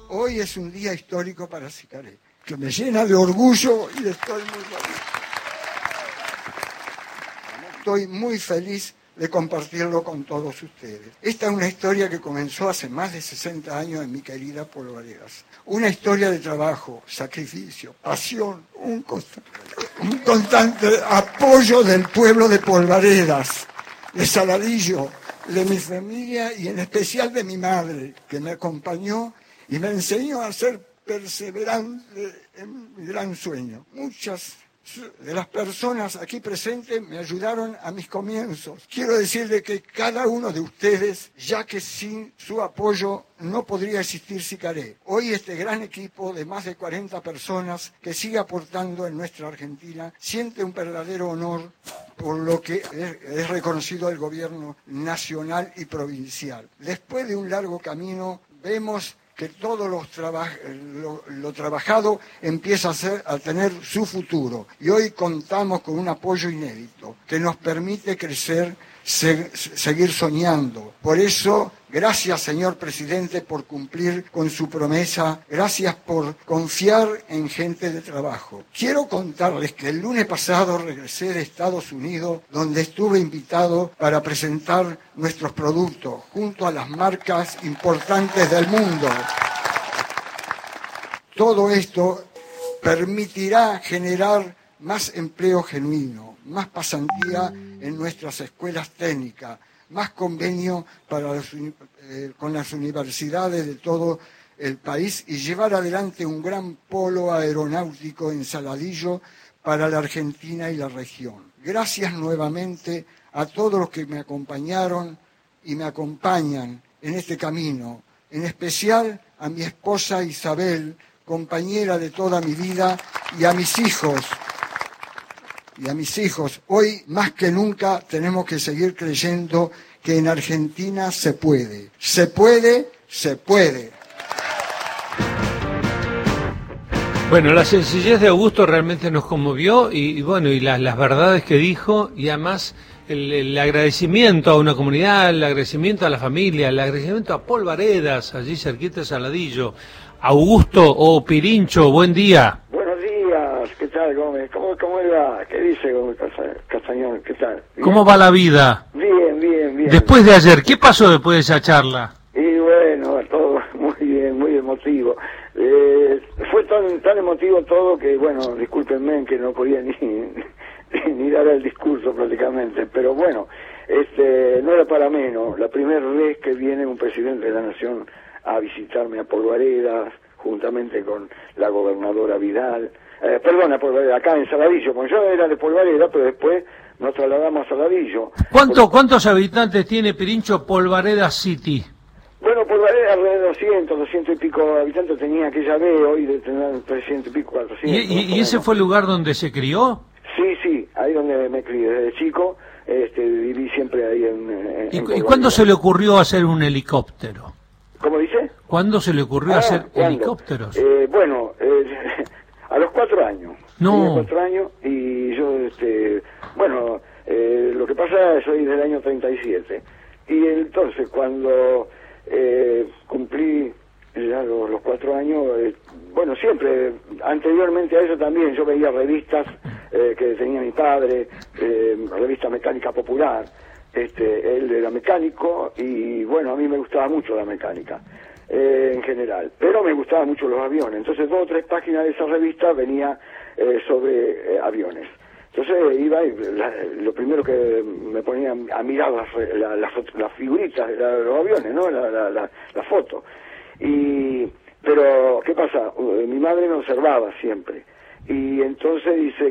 Hoy es un día histórico para Sicaré, que me llena de orgullo y estoy muy feliz. Estoy muy feliz de compartirlo con todos ustedes. Esta es una historia que comenzó hace más de 60 años en mi querida Polvaredas. Una historia de trabajo, sacrificio, pasión, un constante apoyo del pueblo de Polvaredas, de Saladillo, de mi familia y en especial de mi madre, que me acompañó y me enseñó a ser perseverante en mi gran sueño. Muchas de las personas aquí presentes me ayudaron a mis comienzos. Quiero decirle que cada uno de ustedes, ya que sin su apoyo no podría existir Sicaré. Hoy este gran equipo de más de 40 personas que sigue aportando en nuestra Argentina siente un verdadero honor por lo que es reconocido el gobierno nacional y provincial. Después de un largo camino, vemos que todo lo trabajado empieza a tener su futuro. Y hoy contamos con un apoyo inédito que nos permite crecer, seguir soñando. Por eso, gracias, señor presidente, por cumplir con su promesa. Gracias por confiar en gente de trabajo. Quiero contarles que el lunes pasado regresé de Estados Unidos, donde estuve invitado para presentar nuestros productos junto a las marcas importantes del mundo. Todo esto permitirá generar más empleo genuino, más pasantía en nuestras escuelas técnicas, más convenio con las universidades de todo el país y llevar adelante un gran polo aeronáutico en Saladillo para la Argentina y la región. Gracias nuevamente a todos los que me acompañaron y me acompañan en este camino, en especial a mi esposa Isabel, compañera de toda mi vida, y a mis hijos. Hoy más que nunca tenemos que seguir creyendo que en Argentina se puede. Se puede, se puede. Bueno, la sencillez de Augusto realmente nos conmovió y las verdades que dijo, y además el agradecimiento a una comunidad, el agradecimiento a la familia, el agradecimiento a Polvaredas, allí cerquita de Saladillo. Augusto o Pirincho, buen día. Buenos días, ¿qué tal, Gómez? ¿Cómo le va? ¿Qué dice Gómez Castañón? ¿Qué tal? ¿Bien? ¿Cómo va la vida? Bien. Después de ayer, ¿qué pasó después de esa charla? Y bueno, todo muy bien, muy emotivo. Fue tan emotivo todo que, bueno, discúlpenme que no podía ni dar el discurso prácticamente, pero bueno, no era para menos. La primera vez que viene un presidente de la Nación a visitarme a Polvaredas, juntamente con la gobernadora Vidal, acá en Saladillo, porque yo era de Polvaredas, pero después nos trasladamos a Saladillo. ¿Cuántos habitantes tiene, Pirincho, Polvaredas City? Bueno, Polvaredas alrededor de 200 y pico habitantes tenía aquella vez, hoy de tener 300 y pico, 400. ¿Y ese fue el lugar donde se crió? Sí, ahí donde me crié, desde chico, viví siempre ahí en ¿Y cuándo se le ocurrió hacer un helicóptero? ¿Cómo dice? ¿Cuándo se le ocurrió hacer helicópteros? A los 4 años. No. Tenía 4 años y yo, lo que pasa es que soy del año 37. Y entonces cuando cumplí ya los 4 años, siempre, anteriormente a eso también, yo veía revistas que tenía mi padre, revista Mecánica Popular. Él era mecánico y bueno, a mí me gustaba mucho la mecánica en general, pero me gustaban mucho los aviones. Entonces 2 o 3 páginas de esa revista venía sobre aviones. Entonces iba y lo primero que me ponía a mirar las figuritas de los aviones, ¿no? La foto. Pero ¿qué pasa? Mi madre me observaba siempre y entonces dice,